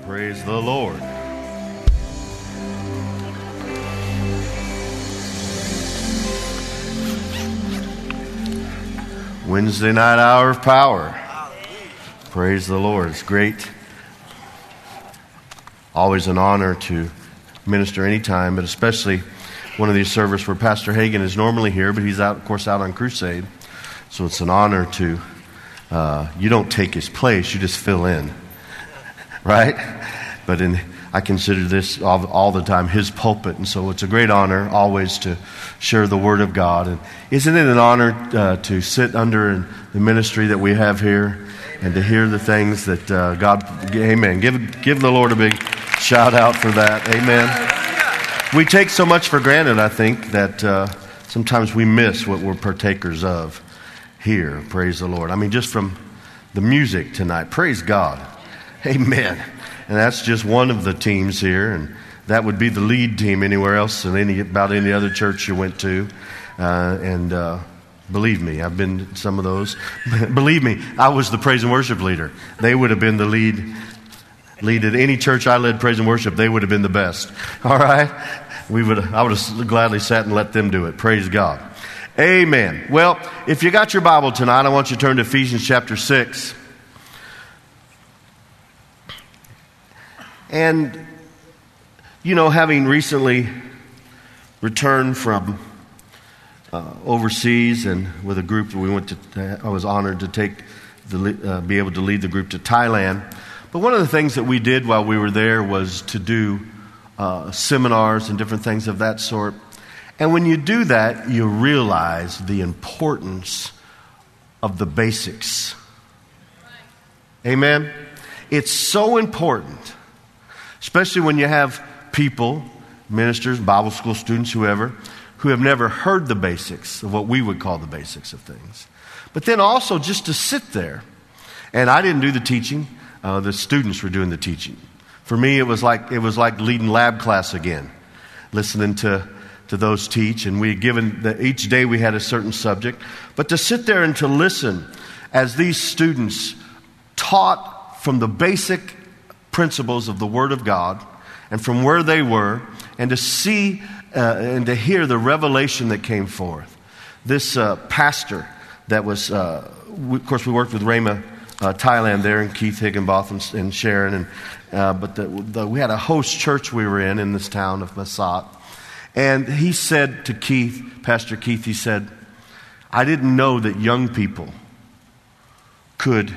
Praise the Lord. Wednesday night hour of power. Praise the Lord. It's great. Always an honor to minister anytime, but especially one of these services where Pastor Hagan is normally here, but he's out, of course, out on crusade. So it's an honor to, you don't take his place, you just fill in. Right? But I consider this all the time his pulpit, and so it's a great honor always to share the Word of God. And isn't it an honor to sit under the ministry that we have here and to hear the things that God, amen. Give the Lord a big shout out for that, amen. We take so much for granted, I think, that sometimes we miss what we're partakers of here, praise the Lord. I mean, just from the music tonight, praise God. Amen. And that's just one of the teams here, and that would be the lead team anywhere else than about any other church you went to. Believe me, I've been to some of those. Believe me, I was the praise and worship leader. They would have been the lead at any church I led praise and worship. They would have been the best. All right, I would have gladly sat and let them do it. Praise God. Amen. Well, if you got your Bible tonight, I want you to turn to Ephesians chapter 6. And, you know, having recently returned from overseas and with a group that we went to, I was honored to be able to lead the group to Thailand. But one of the things that we did while we were there was to do seminars and different things of that sort. And when you do that, you realize the importance of the basics. Amen? It's so important. Especially when you have people, ministers, Bible school students, whoever, who have never heard the basics of what we would call the basics of things. But then also just to sit there. And I didn't do the teaching. The students were doing the teaching. For me, it was like leading lab class again, listening to those teach. And we had given, each day we had a certain subject. But to sit there and to listen as these students taught from the basic principles of the Word of God and from where they were, and to see and to hear the revelation that came forth. This pastor that was, of course, we worked with Rhema Thailand there, and Keith Higginbotham and Sharon, but we had a host church we were in this town of Masat, and he said to Keith, Pastor Keith, he said, I didn't know that young people could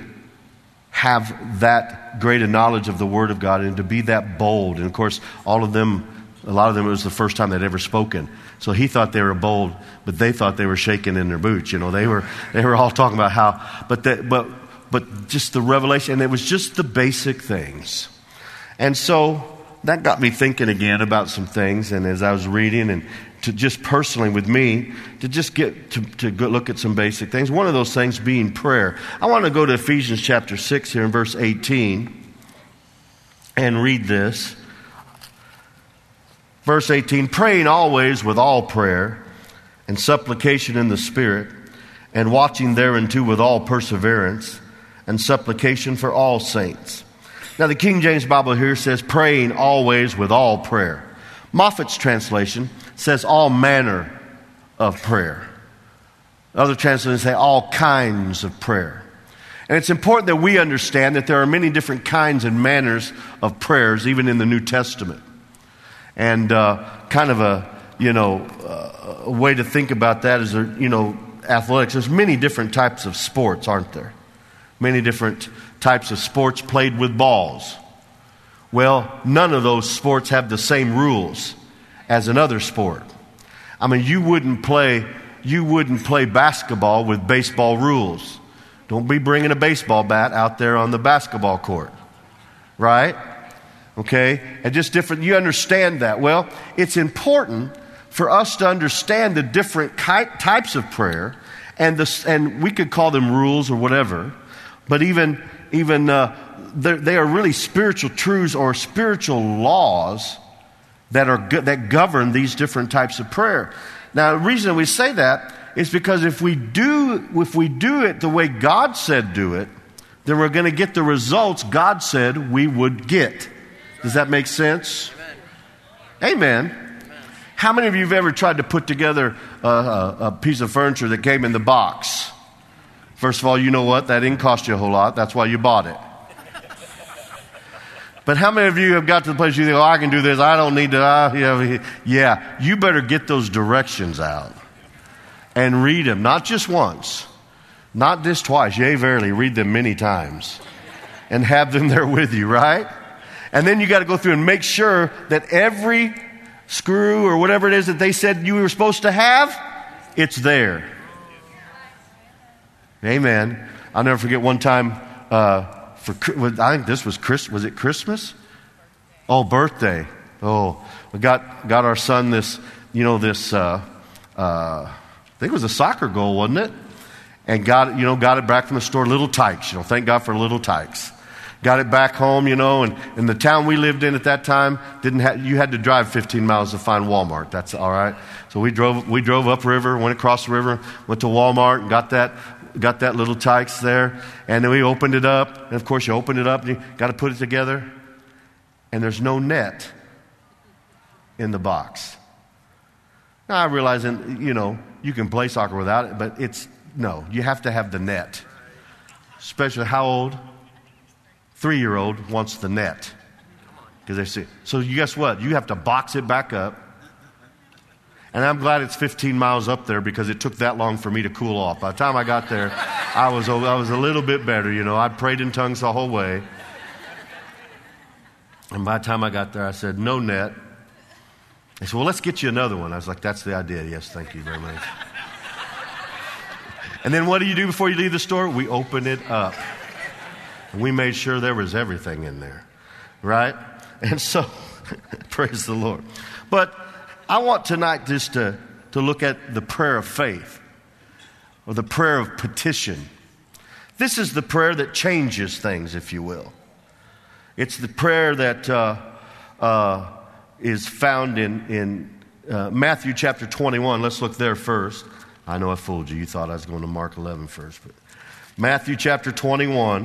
have that great a knowledge of the Word of God and to be that bold. And of course, a lot of them, it was the first time they'd ever spoken. So he thought they were bold, but they thought they were shaking in their boots. You know, they were all talking about how, but just the revelation, and it was just the basic things. And so that got me thinking again about some things. And as I was reading, and to just personally with me, to just get to look at some basic things. One of those things being prayer. I want to go to Ephesians chapter 6 here in verse 18 and read this. Verse 18, praying always with all prayer and supplication in the Spirit, and watching thereunto with all perseverance and supplication for all saints. Now the King James Bible here says praying always with all prayer. Moffat's translation says all manner of prayer. Other translations say all kinds of prayer. And it's important that we understand that there are many different kinds and manners of prayers, even in the New Testament. And kind of a way to think about that is, athletics. There's many different types of sports, aren't there? Many different types of sports played with balls. Well, none of those sports have the same rules as another sport. I mean, you wouldn't play basketball with baseball rules. Don't be bringing a baseball bat out there on the basketball court. Right? Okay? And just different, you understand that. Well, it's important for us to understand the different types of prayer, and we could call them rules or whatever, but even they are really spiritual truths or spiritual laws that govern these different types of prayer. Now, the reason we say that is because if we do it the way God said do it, then we're going to get the results God said we would get. Does that make sense? Amen. How many of you have ever tried to put together a piece of furniture that came in the box? First of all, you know what? That didn't cost you a whole lot. That's why you bought it. But how many of you have got to the place you think, oh, I can do this. I don't need to. Yeah, you better get those directions out and read them. Not just once. Not just twice. Yea, verily, read them many times. And have them there with you, right? And then you got to go through and make sure that every screw or whatever it is that they said you were supposed to have, it's there. Amen. I'll never forget one time, I think this was it Christmas? Oh, birthday. Oh, we got our son this, I think it was a soccer goal, wasn't it? And got it back from the store, Little Tykes. Thank God for Little Tykes. Got it back home, and in the town we lived in at that time, you had to drive 15 miles to find Walmart. That's all right. So we drove upriver, went across the river, went to Walmart and got that Little Tykes there. And then we opened it up. And of course you open it up and you got to put it together. And there's no net in the box. Now I realize, you can play soccer without it, but you have to have the net. Especially how old? 3-year-old wants the net. Because they see. So guess what? You have to box it back up. And I'm glad it's 15 miles up there because it took that long for me to cool off. By the time I got there, I was a little bit better. I prayed in tongues the whole way. And by the time I got there, I said, no net. They said, well, let's get you another one. I was like, that's the idea. Yes, thank you very much. And then what do you do before you leave the store? We open it up. And we made sure there was everything in there, right? And so, praise the Lord. But I want tonight just to look at the prayer of faith, or the prayer of petition. This is the prayer that changes things, if you will. It's the prayer that is found in Matthew chapter 21. Let's look there first. I know I fooled you. You thought I was going to Mark 11 first. But Matthew chapter 21.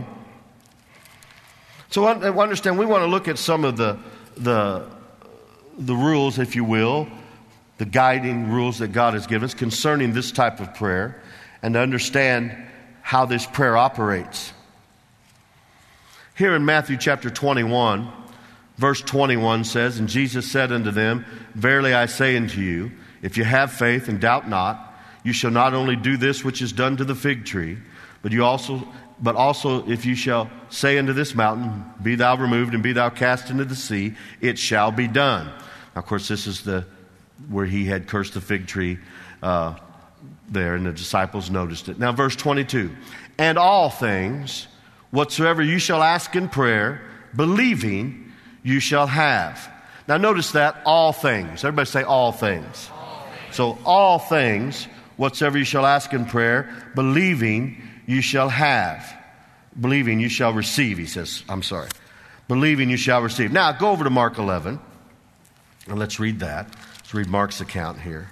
So I understand we want to look at some of the rules, if you will, the guiding rules that God has given us concerning this type of prayer, and to understand how this prayer operates. Here in Matthew chapter 21, verse 21 says, and Jesus said unto them, verily I say unto you, if you have faith and doubt not, you shall not only do this which is done to the fig tree, but also if you shall say unto this mountain, be thou removed and be thou cast into the sea, it shall be done. Now, of course, this is where he had cursed the fig tree there, and the disciples noticed it. Now, verse 22, and all things whatsoever you shall ask in prayer, believing, you shall have. Now, notice that, all things. Everybody say all things. All things. So, all things whatsoever you shall ask in prayer, believing, you shall have. Believing, you shall receive, he says. Believing, you shall receive. Now, go over to Mark 11, and let's read that. Let's read Mark's account here.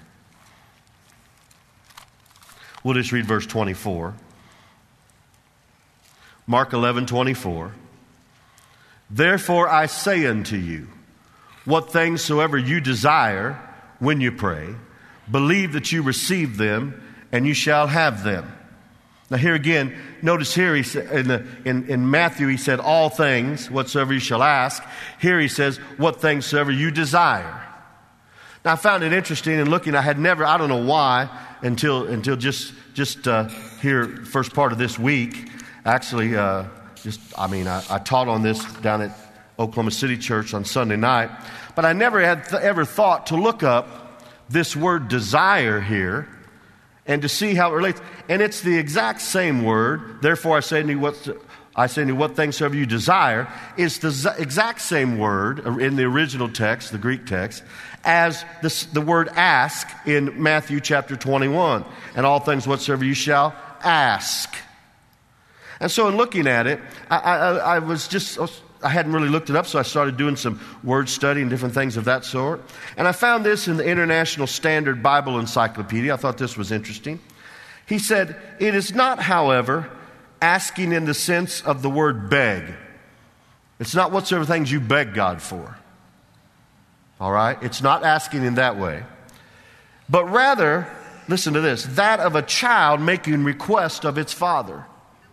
We'll just read verse 24. Mark 11:24. Therefore I say unto you, what things soever you desire when you pray, believe that you receive them, and you shall have them. Now here again, notice here he said, in Matthew he said, all things whatsoever you shall ask. Here he says, what things soever you desire. Now I found it interesting in looking. I don't know why, until just here first part of this week. Actually, I taught on this down at Oklahoma City Church on Sunday night, but I never had ever thought to look up this word desire here and to see how it relates. And it's the exact same word. Therefore, I say to you, what things soever you desire, is the exact same word in the original text, the Greek text, as the word ask in Matthew chapter 21. And all things whatsoever you shall ask. And so in looking at it, I hadn't really looked it up, so I started doing some word study and different things of that sort. And I found this in the International Standard Bible Encyclopedia. I thought this was interesting. He said, it is not, however, asking in the sense of the word beg. It's not whatsoever things you beg God for. All right? It's not asking in that way. But rather, listen to this, that of a child making request of its father.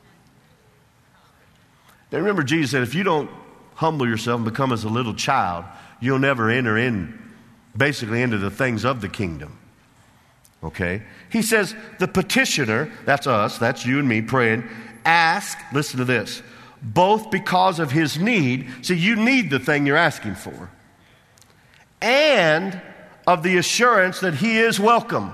Now remember, Jesus said, if you don't humble yourself and become as a little child, you'll never enter basically into the things of the kingdom. Okay? He says, the petitioner, that's us, that's you and me praying, ask, listen to this, both because of his need, see, you need the thing you're asking for, and of the assurance that he is welcome.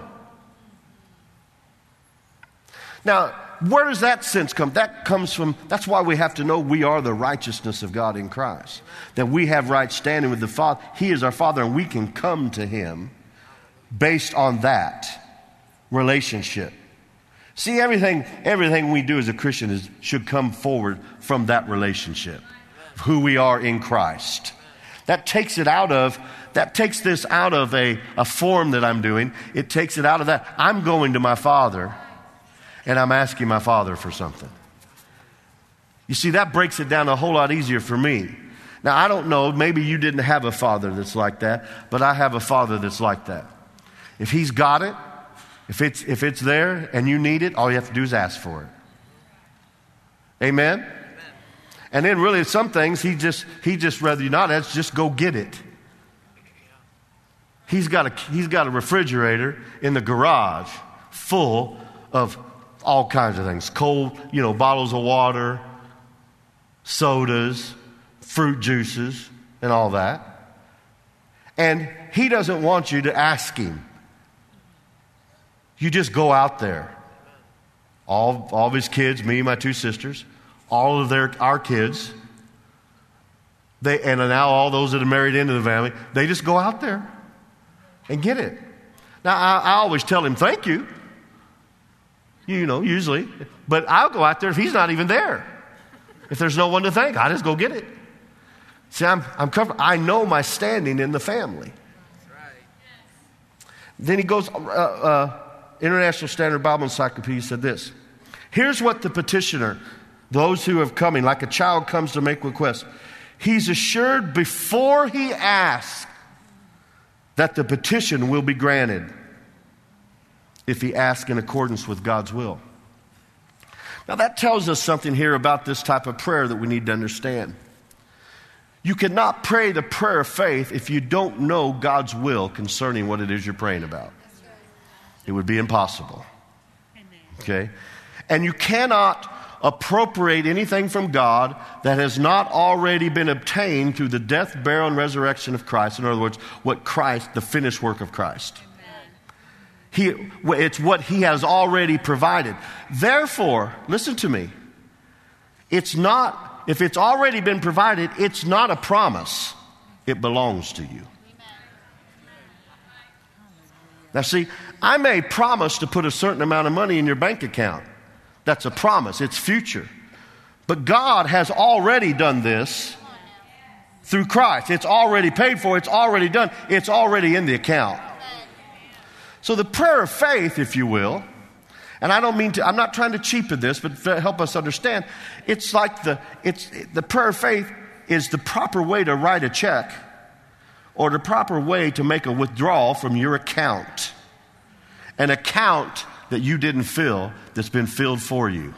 Now, where does that sense come? That comes from, that's why we have to know we are the righteousness of God in Christ. That we have right standing with the Father. He is our Father, and we can come to him based on that relationship. See, everything we do as a Christian should come forward from that relationship, who we are in Christ. That takes this out of a form that I'm doing. It takes it out of that. I'm going to my Father, and I'm asking my Father for something. You see, that breaks it down a whole lot easier for me. Now, I don't know, maybe you didn't have a father that's like that, but I have a Father that's like that. If he's got it, if it's there and you need it, all you have to do is ask for it. Amen? And then really some things he just rather you not ask, just go get it. He's got a refrigerator in the garage full of all kinds of things. Cold, bottles of water, sodas, fruit juices, and all that. And he doesn't want you to ask him. You just go out there. All of his kids, me and my two sisters, all of our kids, and now all those that are married into the family, they just go out there and get it. Now, I always tell him, thank you. Usually. But I'll go out there if he's not even there. If there's no one to thank, I just go get it. See, I'm covered. I know my standing in the family. Then he goes, International Standard Bible Encyclopedia said this. Here's what the petitioner, those who have coming, like a child comes to make requests, he's assured before he asks that the petition will be granted if he asks in accordance with God's will. Now that tells us something here about this type of prayer that we need to understand. You cannot pray the prayer of faith if you don't know God's will concerning what it is you're praying about. It would be impossible. Okay? And you cannot appropriate anything from God that has not already been obtained through the death, burial, and resurrection of Christ. In other words, the finished work of Christ. It's what he has already provided. Therefore, listen to me. If it's already been provided, it's not a promise. It belongs to you. Now see, I may promise to put a certain amount of money in your bank account. That's a promise. It's future. But God has already done this through Christ. It's already paid for. It's already done. It's already in the account. So the prayer of faith, if you will, and I'm not trying to cheapen this, but to help us understand, it's like the prayer of faith is the proper way to write a check or the proper way to make a withdrawal from your account. An account that you didn't fill that's been filled for you.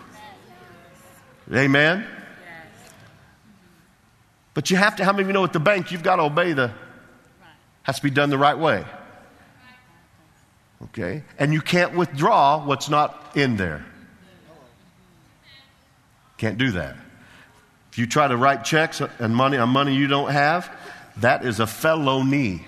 Amen? But you have to, how many of you know at the bank, you've got to obey has to be done the right way. Okay? And you can't withdraw what's not in there. Can't do that. If you try to write checks and money you don't have, that is a felony.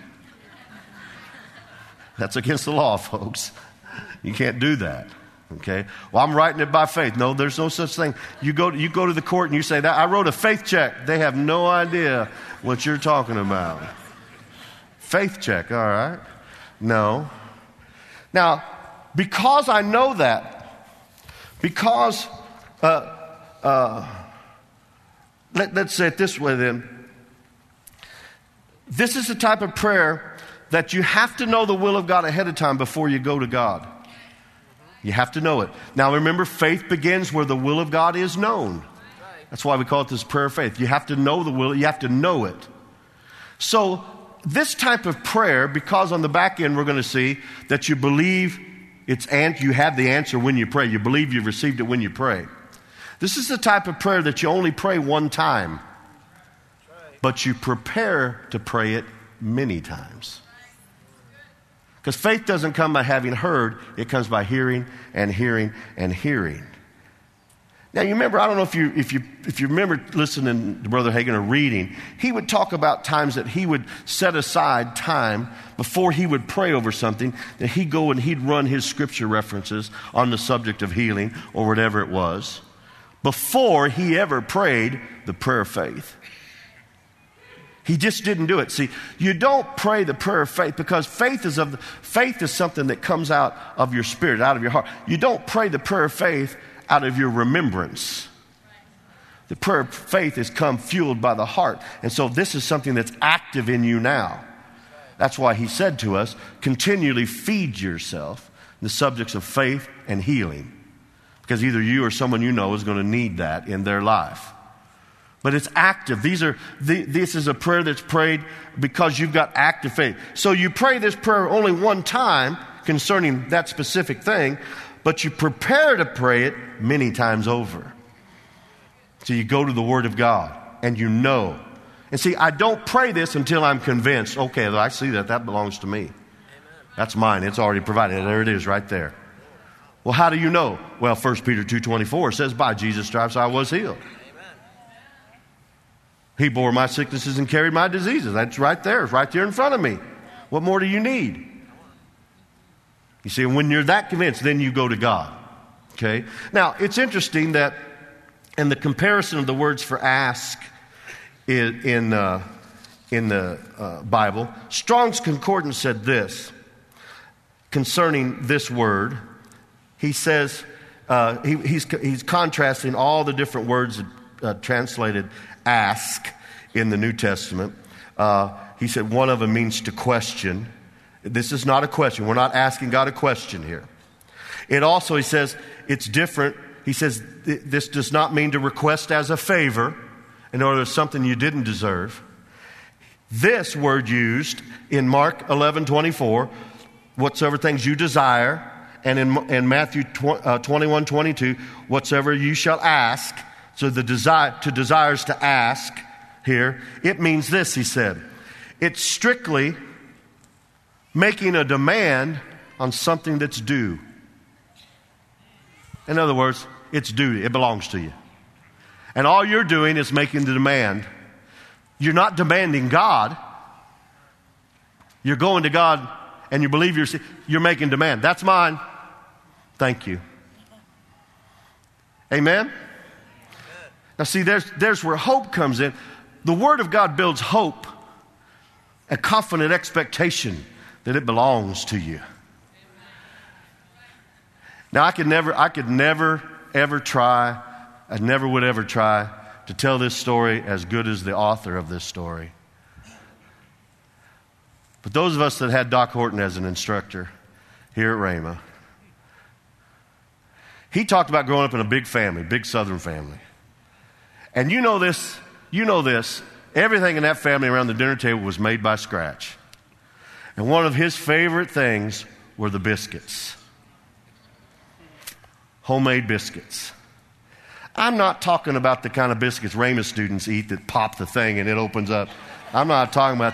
That's against the law, folks. You can't do that. Okay? Well, I'm writing it by faith. No, there's no such thing. You go to the court and you say that I wrote a faith check. They have no idea what you're talking about. Faith check, all right? No. Now, because I know that, because let's say it this way then. This is the type of prayer that you have to know the will of God ahead of time before you go to God. You have to know it. Now remember, faith begins where the will of God is known. That's why we call it this prayer of faith. You have to know the will. You have to know it. So this type of prayer, because on the back end we're going to see that you believe you have the answer when you pray. You believe you've received it when you pray. This is the type of prayer that you only pray one time, but you prepare to pray it many times. Because faith doesn't come by having heard, it comes by hearing and hearing and hearing. Now, you remember, I don't know if you remember listening to Brother Hagin or reading, he would talk about times that he would set aside time before he would pray over something, that he'd go and he'd run his scripture references on the subject of healing or whatever it was, before he ever prayed the prayer of faith. He just didn't do it. See, you don't pray the prayer of faith because faith is something that comes out of your spirit, out of your heart. You don't pray the prayer of faith out of your remembrance. The prayer of faith has come fueled by the heart. And so this is something that's active in you now. That's why he said to us, continually feed yourself in the subjects of faith and healing. Because either you or someone you know is going to need that in their life. But it's active. This is a prayer that's prayed because you've got active faith. So you pray this prayer only one time concerning that specific thing, but you prepare to pray it many times over. So you go to the Word of God and you know. And see, I don't pray this until I'm convinced, okay, I see that belongs to me. That's mine. It's already provided. There it is right there. Well, how do you know? Well, 1 Peter 2:24 says, by Jesus' stripes I was healed. He bore my sicknesses and carried my diseases. That's right there. It's right there in front of me. What more do you need? You see, when you're that convinced, then you go to God. Okay? Now, it's interesting that in the comparison of the words for ask in the Bible, Strong's Concordance said this concerning this word. He says, he's contrasting all the different words translated ask in the New Testament. He said one of them means to question. This is not a question. We're not asking God a question here. It also, he says, it's different. He says this does not mean to request as a favor in order to something you didn't deserve. This word used in Mark 11:24, whatsoever things you desire, and in Matthew 21:22, whatsoever you shall ask. So the desires to ask here, it means this, he said. It's strictly making a demand on something that's due. In other words, it's due. It belongs to you. And all you're doing is making the demand. You're not demanding God. You're going to God and you believe you're making demand. That's mine. Thank you. Amen? Now see, there's where hope comes in. The Word of God builds hope, a confident expectation that it belongs to you. Now I never would ever try to tell this story as good as the author of this story. But those of us that had Doc Horton as an instructor here at Rhema, he talked about growing up in a big family, big Southern family. And you know this, everything in that family around the dinner table was made by scratch. And one of his favorite things were the biscuits. Homemade biscuits. I'm not talking about the kind of biscuits Rhema students eat that pop the thing and it opens up. I'm not talking about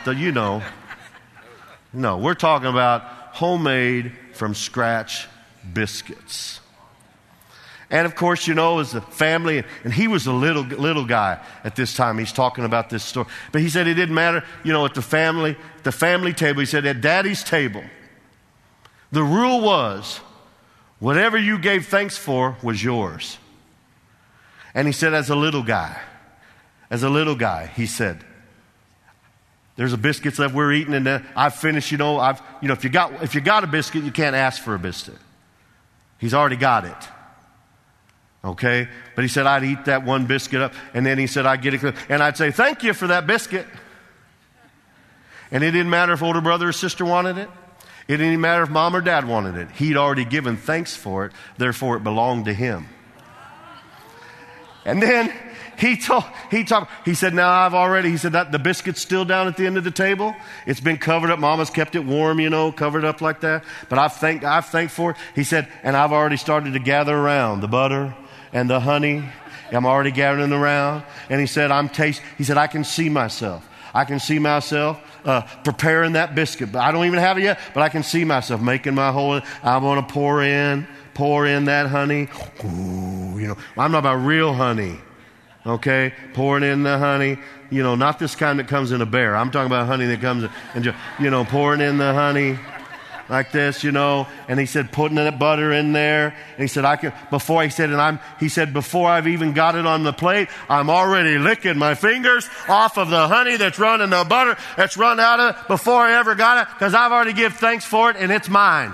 No, we're talking about homemade from scratch biscuits. And of course, as a family, and he was a little guy at this time. He's talking about this story. But he said it didn't matter, at the family table. He said at Daddy's table, the rule was whatever you gave thanks for was yours. And he said as a little guy, he said, there's a biscuits that we're eating and I've finished, if you got a biscuit, you can't ask for a biscuit. He's already got it. Okay? But he said, I'd eat that one biscuit up, and then he said, I'd get it, and I'd say, thank you for that biscuit. And it didn't matter if older brother or sister wanted it. It didn't matter if mom or dad wanted it. He'd already given thanks for it, therefore it belonged to him. And then He said, now I've already, he said, that the biscuit's still down at the end of the table. It's been covered up. Mama's kept it warm, covered up like that. But I've thanked for it. He said, and I've already started to gather around the butter and the honey. I'm already gathering around. And he said, I can see myself. I can see myself preparing that biscuit. But I don't even have it yet, but I can see myself making my whole, I want to pour in that honey. Ooh, I'm not about real honey. Okay? Pouring in the honey. Not this kind that comes in a bear. I'm talking about honey that comes in, pouring in the honey like this, and he said, putting that butter in there. And he said, before I've even got it on the plate, I'm already licking my fingers off of the honey that's running the butter that's run out of it before I ever got it, because I've already given thanks for it and it's mine.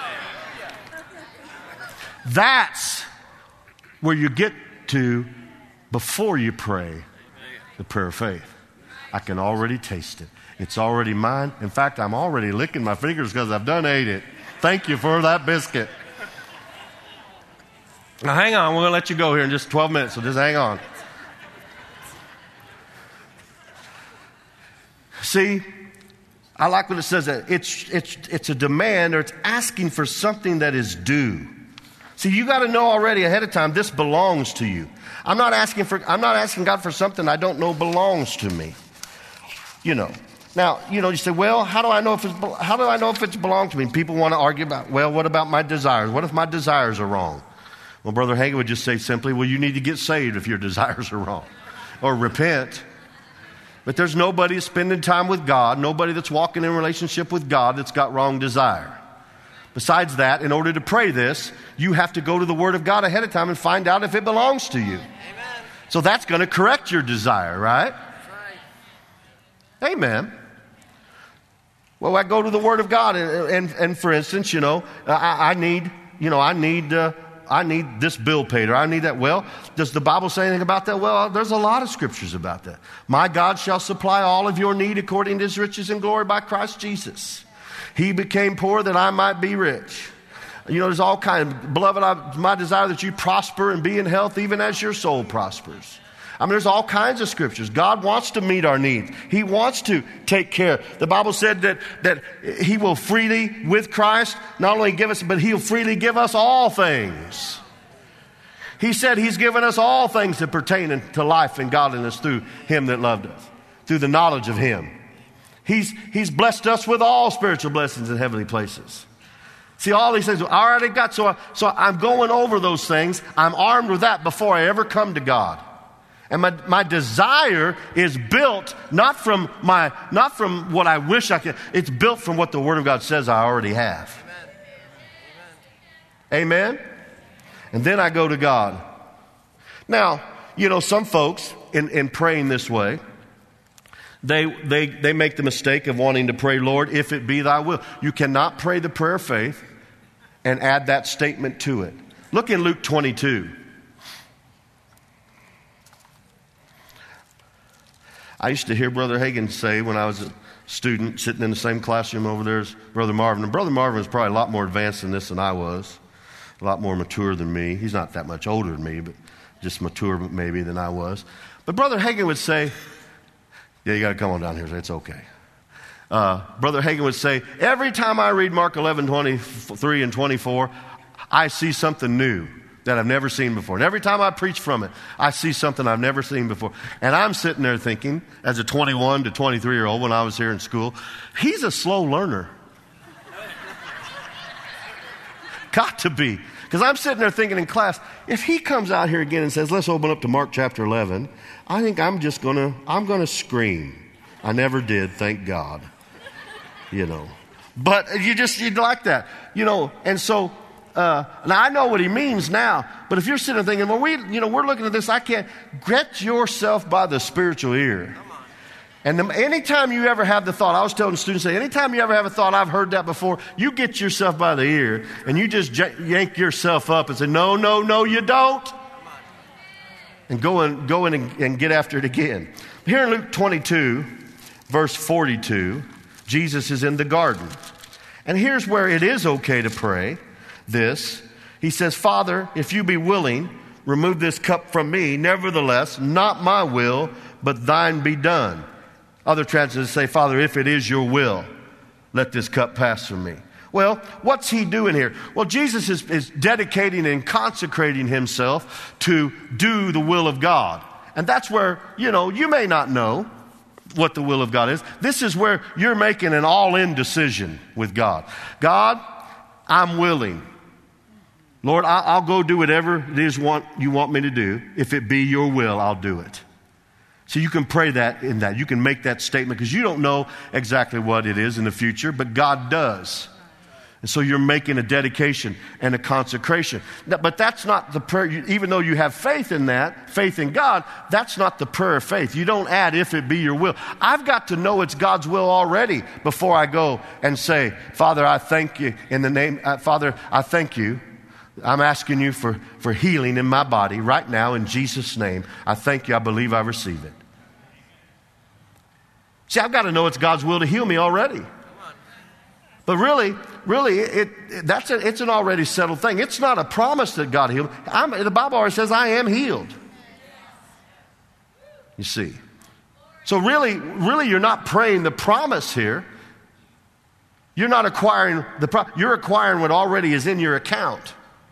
That's where you get to before you pray the prayer of faith. I can already taste it. It's already mine. In fact, I'm already licking my fingers because I've done ate it. Thank you for that biscuit. Now hang on, we're going to let you go here in just 12 minutes, so just hang on. See, I like when it says that it's a demand, or it's asking for something that is due. See, you got to know already ahead of time, this belongs to you. I'm not asking God for something I don't know belongs to me. Now, you say, well, how do I know if it's belonged to me? People want to argue about, well, what about my desires? What if my desires are wrong? Well, Brother Hagin would just say simply, well, you need to get saved if your desires are wrong, or repent. But there's nobody spending time with God, nobody that's walking in a relationship with God that's got wrong desire. Besides that, in order to pray this, you have to go to the Word of God ahead of time and find out if it belongs to you. Amen. So that's going to correct your desire, right? That's right. Amen. Well, I go to the Word of God, and for instance, I need this bill paid, or I need that. Well, does the Bible say anything about that? Well, there's a lot of scriptures about that. My God shall supply all of your need according to His riches and glory by Christ Jesus. He became poor that I might be rich. There's all kinds. Beloved, my desire that you prosper and be in health even as your soul prospers. There's all kinds of scriptures. God wants to meet our needs. He wants to take care. The Bible said that He will freely, with Christ, not only give us, but He'll freely give us all things. He said He's given us all things that pertain to life and godliness through Him that loved us, through the knowledge of Him. He's blessed us with all spiritual blessings in heavenly places. See, all these things I already got. So I'm going over those things. I'm armed with that before I ever come to God. And my desire is built not from what I wish I could. It's built from what the Word of God says I already have. Amen? And then I go to God. Now, some folks in praying this way, they make the mistake of wanting to pray, Lord, if it be thy will. You cannot pray the prayer of faith and add that statement to it. Look in Luke 22. I used to hear Brother Hagin say when I was a student sitting in the same classroom over there as Brother Marvin. And Brother Marvin was probably a lot more advanced in this than I was, a lot more mature than me. He's not that much older than me, but just mature maybe than I was. But Brother Hagin would say, yeah, you got to come on down here. It's okay. Brother Hagin would say, every time I read Mark 11:23 and 24, I see something new that I've never seen before. And every time I preach from it, I see something I've never seen before. And I'm sitting there thinking, as a 21 to 23-year-old when I was here in school, he's a slow learner. Got to be. Because I'm sitting there thinking in class, if he comes out here again and says, let's open up to Mark chapter 11, I think I'm going to scream. I never did, thank God. But you'd like that. And so, now I know what he means now, but if you're sitting there thinking, well, we're looking at this, I can't, get yourself by the spiritual ear. And anytime you ever have the thought, I was telling students, anytime you ever have a thought, I've heard that before, you get yourself by the ear and you just yank yourself up and say, no, you don't. And go in and get after it again. Here in Luke 22, verse 42, Jesus is in the garden. And here's where it is okay to pray this. He says, Father, if you be willing, remove this cup from me. Nevertheless, not my will, but thine be done. Other translations say, Father, if it is your will, let this cup pass from me. Well, what's he doing here? Well, Jesus is dedicating and consecrating himself to do the will of God. And that's where, you may not know what the will of God is. This is where you're making an all-in decision with God. God, I'm willing. Lord, I'll go do whatever it is you want me to do. If it be your will, I'll do it. So you can pray that in that. You can make that statement because you don't know exactly what it is in the future, but God does. And so you're making a dedication and a consecration. But that's not the prayer. Even though you have faith in that, faith in God, that's not the prayer of faith. You don't add, if it be your will. I've got to know it's God's will already before I go and say, Father, I thank you in the name, Father, I thank you. I'm asking you for healing in my body right now in Jesus' name. I thank you. I believe I receive it. See, I've got to know it's God's will to heal me already. But really, it's an already settled thing. It's not a promise that God healed. The Bible already says I am healed. You see. So really you're not praying the promise here. You're not acquiring you're acquiring what already is in your account.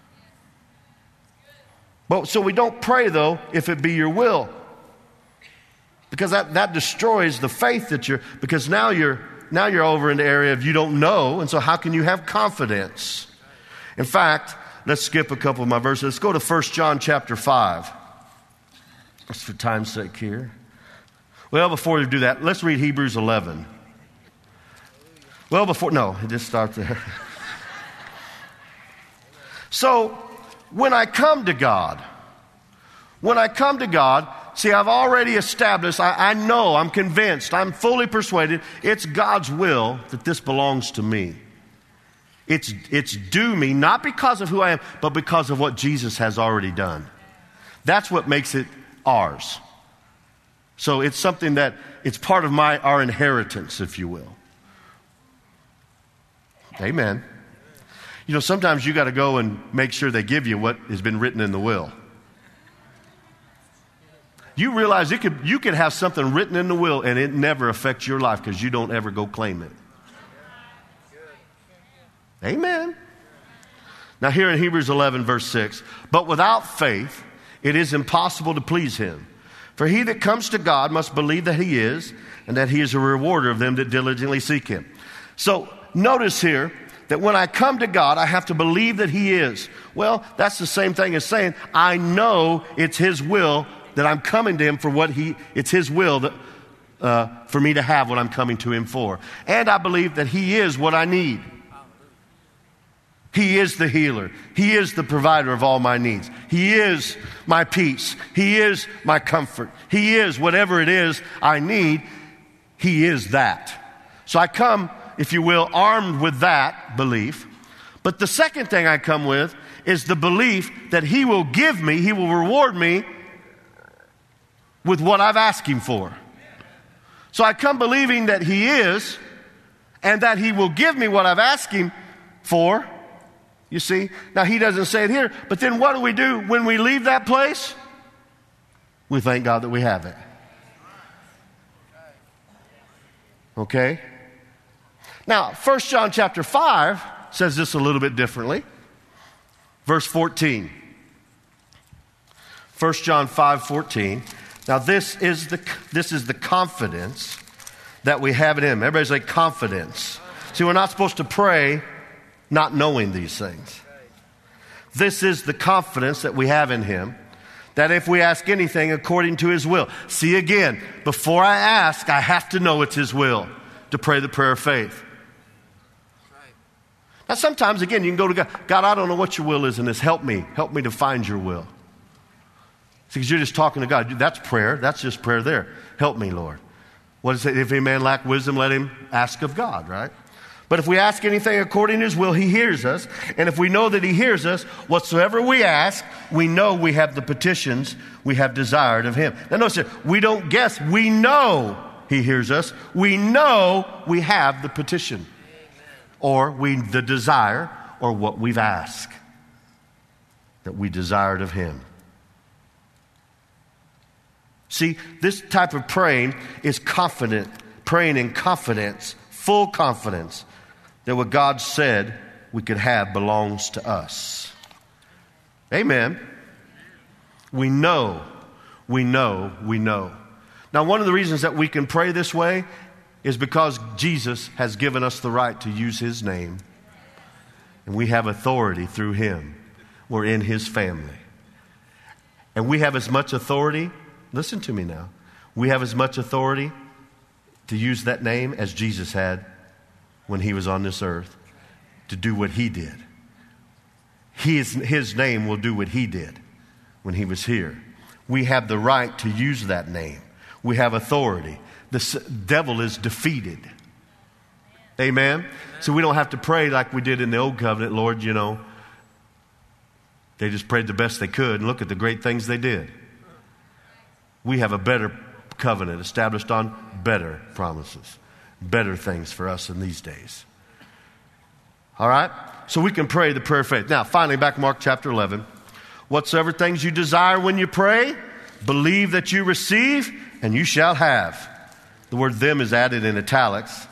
But so we don't pray though, if it be your will. Because that destroys the faith because now you're over in the area of you don't know, and so how can you have confidence? In fact, let's skip a couple of my verses. Let's go to 1 John chapter 5. Just for time's sake here. Well, before we do that, let's read Hebrews 11. Well, it just starts there. So, when I come to God, see, I've already established, I know, I'm convinced, I'm fully persuaded, it's God's will that this belongs to me. It's due me, not because of who I am, but because of what Jesus has already done. That's what makes it ours. So it's something that, it's part of our inheritance, if you will. Amen. Sometimes you got to go and make sure they give you what has been written in the will. You realize you could have something written in the will and it never affects your life because you don't ever go claim it. Amen. Now here in Hebrews 11 verse 6, but without faith it is impossible to please him. For he that comes to God must believe that he is, and that he is a rewarder of them that diligently seek him. So notice here that when I come to God, I have to believe that he is. Well, that's the same thing as saying, I know it's his will that I'm coming to him for it's his will that, for me to have what I'm coming to him for. And I believe that he is what I need. He is the healer. He is the provider of all my needs. He is my peace. He is my comfort. He is whatever it is I need. He is that. So I come, if you will, armed with that belief. But the second thing I come with is the belief that he will give me, he will reward me with what I've asked him for. So I come believing that he is, and that he will give me what I've asked him for. You see? Now he doesn't say it here, but then what do we do when we leave that place? We thank God that we have it. Okay? Now, 1 John chapter 5 says this a little bit differently. Verse 14. 1 John 5:14. Now this is the confidence that we have in him. Everybody say confidence. See, we're not supposed to pray not knowing these things. This is the confidence that we have in him, that if we ask anything according to his will. See, again, before I ask, I have to know it's his will to pray the prayer of faith. Now sometimes, again, you can go to God. God, I don't know what your will is in this. Help me. Help me to find your will. See, because you're just talking to God. That's prayer. That's just prayer there. Help me, Lord. What is it? If any man lack wisdom, let him ask of God, right? But if we ask anything according to his will, he hears us. And if we know that he hears us, whatsoever we ask, we know we have the petitions we have desired of him. Now notice here, we don't guess. We know he hears us. We know we have the petition. Or the desire, or what we've asked that we desired of him. See, this type of praying is confident, praying in confidence, full confidence that what God said we could have belongs to us. Amen. We know. Now, one of the reasons that we can pray this way is because Jesus has given us the right to use His name. And we have authority through Him. We're in His family. And we have as much authority, listen to me now, we have as much authority to use that name as Jesus had when He was on this earth to do what He did. His name will do what He did when He was here. We have the right to use that name. We have authority. The devil is defeated. Amen? So we don't have to pray like we did in the old covenant. Lord, you know, they just prayed the best they could, and look at the great things they did. We have a better covenant established on better promises, better things for us in these days. All right? So we can pray the prayer of faith. Now, finally, back to Mark chapter 11. Whatsoever things you desire when you pray, believe that you receive, and you shall have. The word them is added in italics.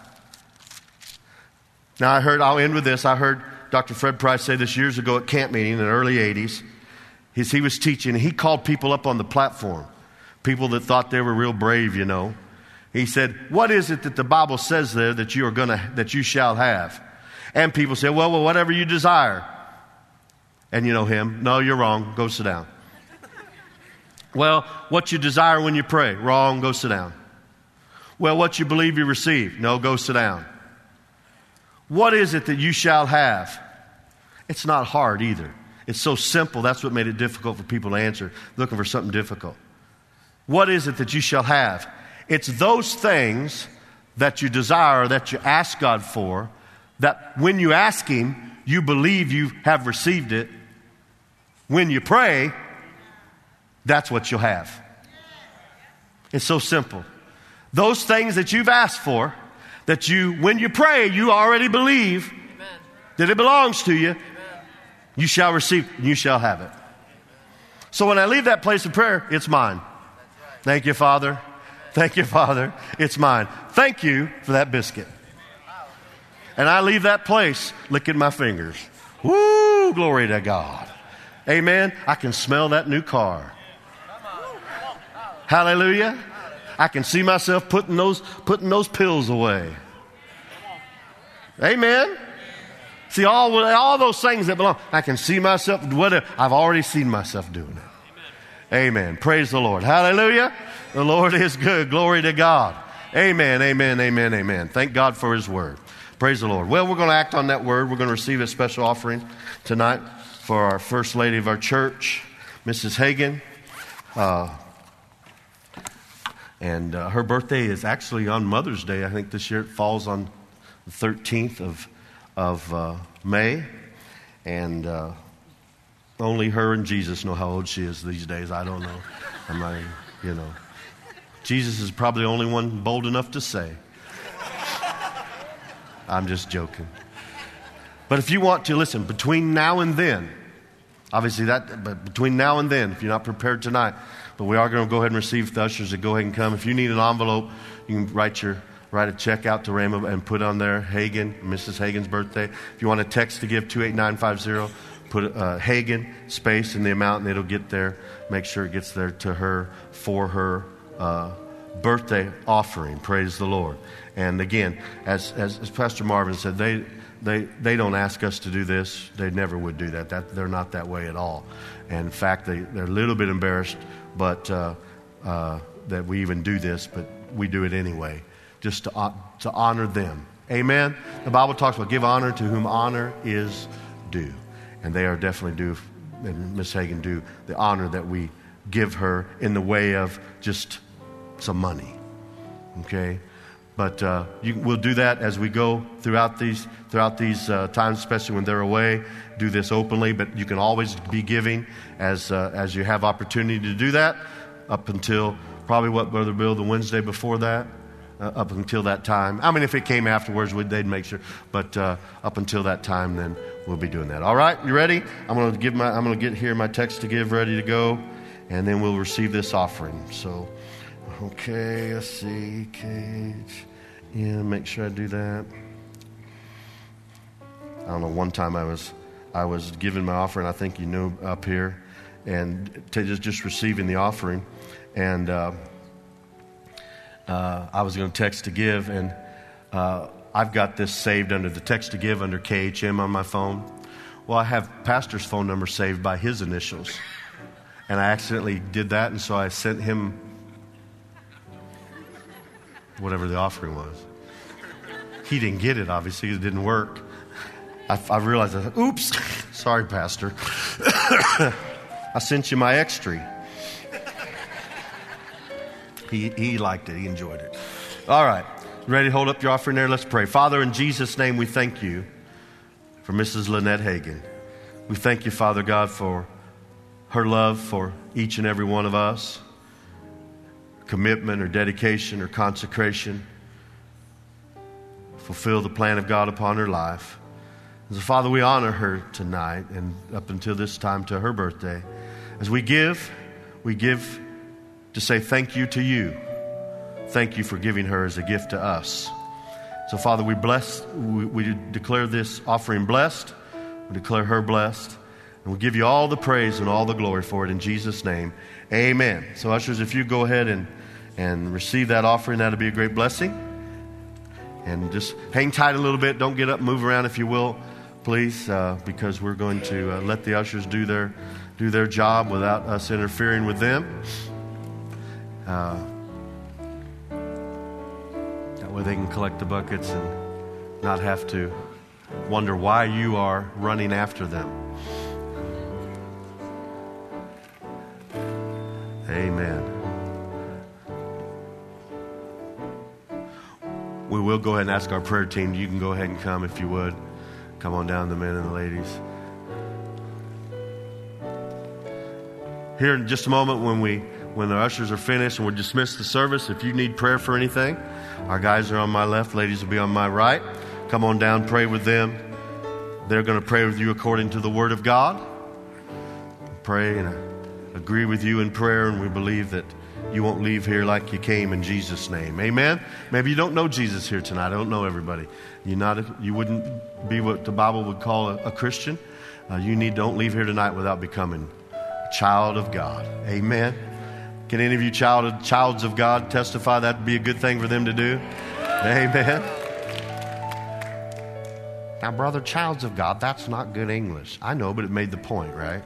Now, I'll end with this. I heard Dr. Fred Price say this years ago at camp meeting in the early 80s. He was teaching, and he called people up on the platform, people that thought they were real brave, you know. He said, what is it that the Bible says there that you shall have? And people say, well, whatever you desire. And you know him, no, you're wrong, go sit down. Well, what you desire when you pray, wrong, go sit down. Well, what you believe you receive, no, go sit down. What is it that you shall have? It's not hard either. It's so simple, that's what made it difficult for people to answer, looking for something difficult. What is it that you shall have? It's those things that you desire, that you ask God for, that when you ask Him, you believe you have received it. When you pray, that's what you'll have. It's so simple. Those things that you've asked for, that when you pray, you already believe that it belongs to you, you shall receive, and you shall have it. So when I leave that place of prayer, it's mine. Thank you, Father. Thank you, Father. It's mine. Thank you for that biscuit. And I leave that place licking my fingers. Woo, glory to God. Amen. I can smell that new car. Hallelujah. I can see myself putting those pills away. Amen. See, all those things that belong, I can see myself, whatever. I've already seen myself doing it. Amen. Praise the Lord. Hallelujah. The Lord is good. Glory to God. Amen, amen, amen, amen. Thank God for His word. Praise the Lord. Well, we're going to act on that word. We're going to receive a special offering tonight for our First Lady of our church, Mrs. Hagan. And her birthday is actually on Mother's Day. I think this year it falls on the 13th of May. And only her and Jesus know how old she is these days. I don't know. I'm not, Jesus is probably the only one bold enough to say. I'm just joking. But if you want to, listen, between now and then, obviously but between now and then, if you're not prepared tonight, but we are going to go ahead and receive the ushers that go ahead and come. If you need an envelope, you can write a check out to Rhema and put on there Hagan, Mrs. Hagan's birthday. If you want a text to give, 28950, put Hagan, space, and the amount, and it'll get there. Make sure it gets there to her for her birthday offering. Praise the Lord. And again, as Pastor Marvin said, they don't ask us to do this. They never would do that. They're not that way at all. And in fact, they're a little bit embarrassed, but that we even do this, but we do it anyway, just to honor them. Amen. The Bible talks about give honor to whom honor is due, and they are definitely due, and Miss Hagan due the honor that we give her in the way of just some money. Okay. But we'll do that as we go throughout these times, especially when they're away. Do this openly, but you can always be giving as you have opportunity to do that. Up until probably Brother Bill, the Wednesday before that, up until that time. I mean, if it came afterwards, they'd make sure. But up until that time, then we'll be doing that. All right, you ready? I'm going to get here my text to give ready to go, and then we'll receive this offering. So. Okay, let's see. Cage. Yeah, make sure I do that. I don't know, one time I was giving my offering, I think you know, up here, and just receiving the offering. And I was going to text to give, and I've got this saved under the text to give under KHM on my phone. Well, I have Pastor's phone number saved by his initials. And I accidentally did that, and so I sent him whatever the offering was. He didn't get it, obviously, it didn't work. I realized, oops, sorry, Pastor. I sent you my extra. He liked it. He enjoyed it. All right. Ready to hold up your offering there? Let's pray. Father, in Jesus' name, we thank you for Mrs. Lynette Hagin. We thank you, Father God, for her love for each and every one of us, commitment or dedication or consecration, fulfill the plan of God upon her life. And so, Father, we honor her tonight and up until this time to her birthday. As we give to say thank you to you. Thank you for giving her as a gift to us. So, Father, we declare this offering blessed. We declare her blessed. And we give you all the praise and all the glory for it in Jesus' name. Amen. So, ushers, if you go ahead and receive that offering, that'll be a great blessing. And just hang tight a little bit. Don't get up and move around if you will, please, because we're going to let the ushers do their job without us interfering with them. That way they can collect the buckets and not have to wonder why you are running after them. Amen. We will go ahead and ask our prayer team. You can go ahead and come if you would. Come on down, the men and the ladies. Here in just a moment when the ushers are finished and we'll dismiss the service, if you need prayer for anything, our guys are on my left, ladies will be on my right. Come on down, pray with them. They're going to pray with you according to the Word of God. Pray and agree with you in prayer, and we believe that you won't leave here like you came in Jesus' name. Amen? Maybe you don't know Jesus here tonight. I don't know everybody. You wouldn't be what the Bible would call a Christian. Don't leave here tonight without becoming a child of God. Amen? Can any of you childs of God testify that would be a good thing for them to do? Amen? Now, brother, childs of God, that's not good English. I know, but it made the point, right?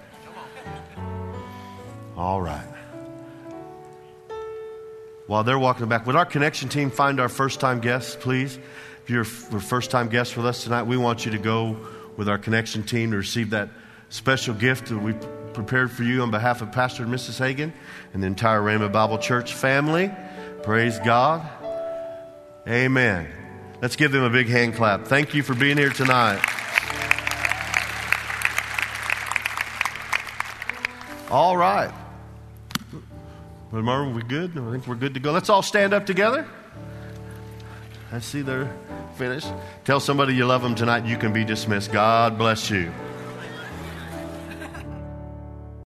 All right. While they're walking back, would our connection team find our first-time guests, please? If you're a first-time guest with us tonight, we want you to go with our connection team to receive that special gift that we prepared for you on behalf of Pastor and Mrs. Hagin and the entire Rhema Bible Church family. Praise God. Amen. Let's give them a big hand clap. Thank you for being here tonight. All right. Brother Marvin, we good? I think we're good to go. Let's all stand up together. I see they're finished. Tell somebody you love them tonight. You can be dismissed. God bless you.